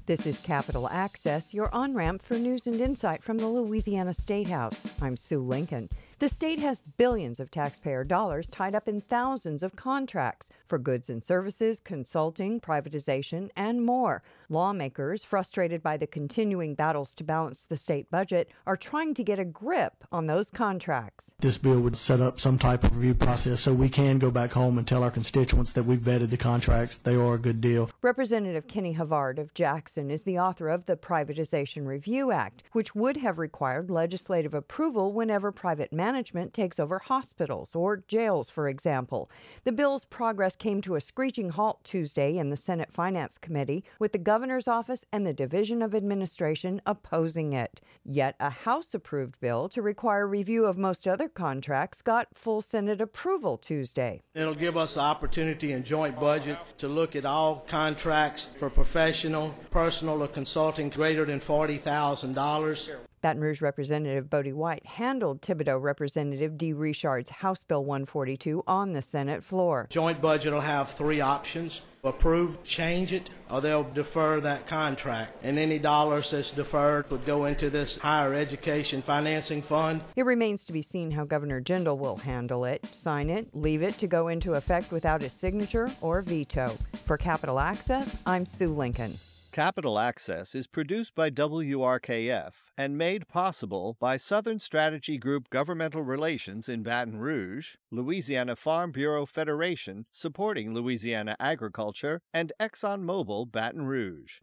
This is Capital Access, your on-ramp for news and insight from the Louisiana State House. I'm Sue Lincoln. The state has billions of taxpayer dollars tied up in thousands of contracts for goods and services, consulting, privatization, and more. Lawmakers, frustrated by the continuing battles to balance the state budget, are trying to get a grip on those contracts. This bill would set up some type of review process so we can go back home and tell our constituents that we've vetted the contracts. They are a good deal. Representative Kenny Havard of Jackson is the author of the Privatization Review Act, which would have required legislative approval whenever private management takes over hospitals or jails, for example. The bill's progress came to a screeching halt Tuesday in the Senate Finance Committee, with the governor's office and the Division of Administration opposing it. Yet a House-approved bill to require review of most other contracts got full Senate approval Tuesday. It'll give us the opportunity in joint budget to look at all contracts for professional, personal, or consulting greater than $40,000. Baton Rouge Representative Bodie White handled Thibodaux Representative Dee Richard's House Bill 142 on the Senate floor. Joint budget will have three options: approve, change it, or they'll defer that contract. And any dollars that's deferred would go into this higher education financing fund. It remains to be seen how Governor Jindal will handle it, sign it, leave it to go into effect without his signature or veto. For Capital Access, I'm Sue Lincoln. Capital Access is produced by WRKF and made possible by Southern Strategy Group Governmental Relations in Baton Rouge, Louisiana Farm Bureau Federation supporting Louisiana agriculture, and ExxonMobil Baton Rouge.